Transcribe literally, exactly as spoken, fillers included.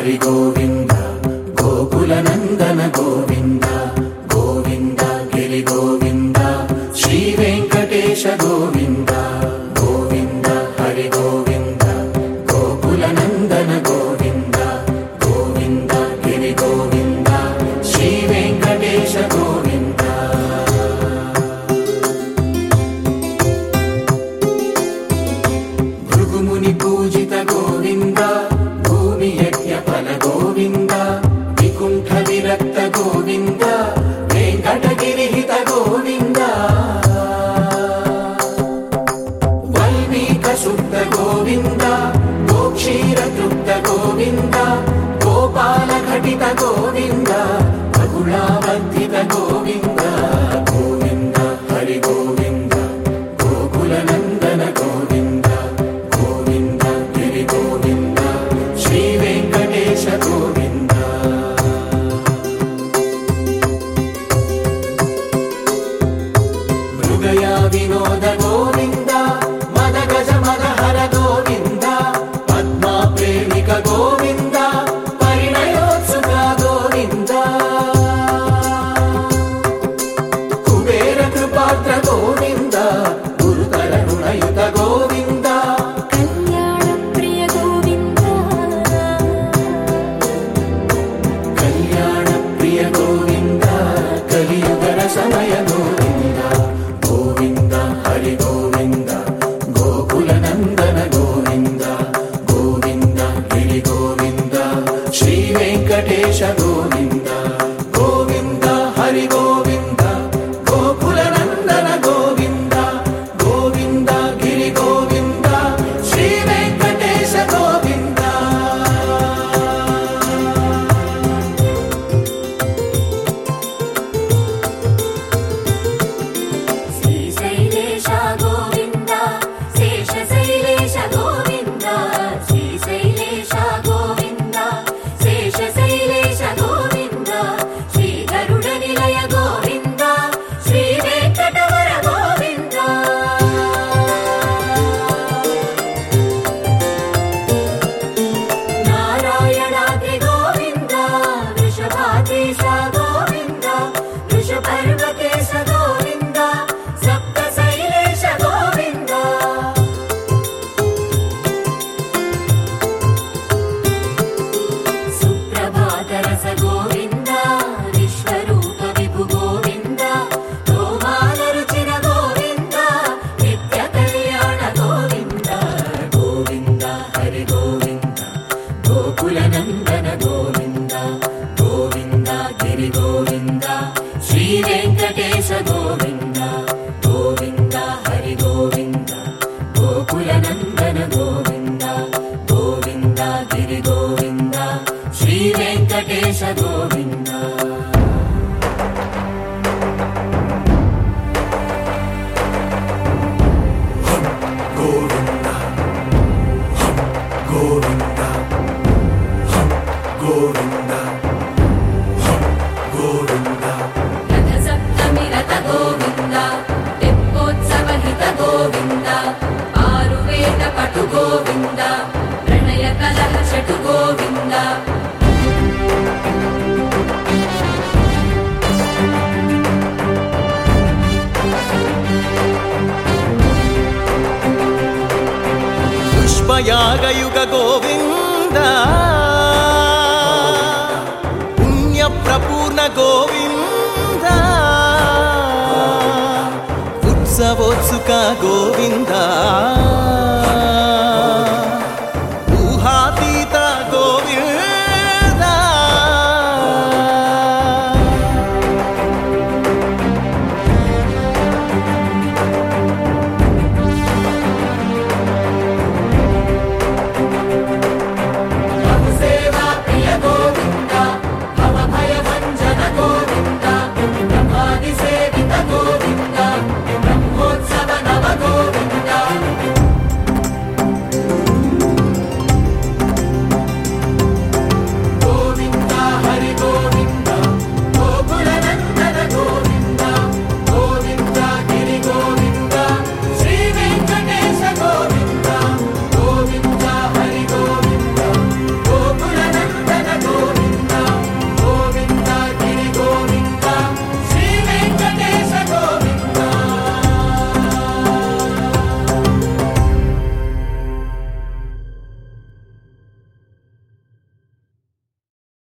హరి గోవింద గోకుల నందన గోవింద గోవింద గిరి గోవింద శ్రీ వెంకటేశ గోవింద గోవింద హరి గోవింద గోకుల నందన గోవింద గోవింద గిరి గోవింద శ్రీ వెంకటేశ గోవింద భృగుముని పూజిత గోవింద భూమి యజ్ఞ ఫల గోవింద వికుంఠ విరక్త గోవింద వెంకటగిరిహిత గోవింద వల్మీక శుద్ధ గోవింద గోక్షీర తృప్త గోవింద గోపాల ఘటిత గోవింద బహుళావర్ధిత గోవింద గోవింద హరి గోవింద గోకుల నందన గోవింద గోవింద గిరి గోవింద శ్రీ వెంకటేశ గోవింద మృగయా వినోద గోవింద మద గజ మదహర గోవింద పద్మా ప్రేమిక గోవింద పరిణయోత్సుక గోవింద కుబేర కృపాత్ర గోవింద గురుతర రుణయుత గోవింద కళ్యాణ ప్రియ గోవింద కళ్యాణ ప్రియ గోవింద కలియుగర సమయ గోవింద గోవింద హరి గోవింద గోకుల నందన గోవింద గోవింద గిరి గోవింద శ్రీ వెంకటేశ గోవింద గోవింద హరి గోవింద గోకుల నందన గోవింద గోవింద గిరి గోవింద శ్రీ వెంకటేశ గోవింద శ్రీశైలేశ గోవింద శేషశైలేశ గోవింద శ్రీశైలేశ గోవింద శేషశైలేశ గోవింద శ్రీ గరుడ నిలయ గోవింద శ్రీ వెంకటవర గోవింద నారాయణాద్రి గోవింద వృషభాద్రీశ గోవింద వృషపర్వతేశ గోవింద సప్తశైలేశ గోవింద సుప్రభాతరస గోవింద విశ్వరూప విభు గోవింద గోమాల రుచిర గోవింద నిత్య కళ్యాణ గోవింద గోవింద హరి గోవింద గోకుల నందన గోవింద గోవింద గిరి గోవింద శ్రీ వెంకటేశ గోవింద గోవింద హరి గోవింద గోకుల నందన గోవింద గోవింద గిరి గోవింద శ్రీ వెంకటేశ గోవింద గోవింద గోవింద గోవింద గోవింద రథ సప్తమి రథ గోవింద తెప్పోత్సవ హిత గోవింద ఆరువేద పటు గోవింద ప్రణయ కలహ షటు గోవింద పుష్పయాగయుగ గోవింద పుణ్య ప్రపూర్ణ గోవింద ఉత్సవోత్సుక గోవింద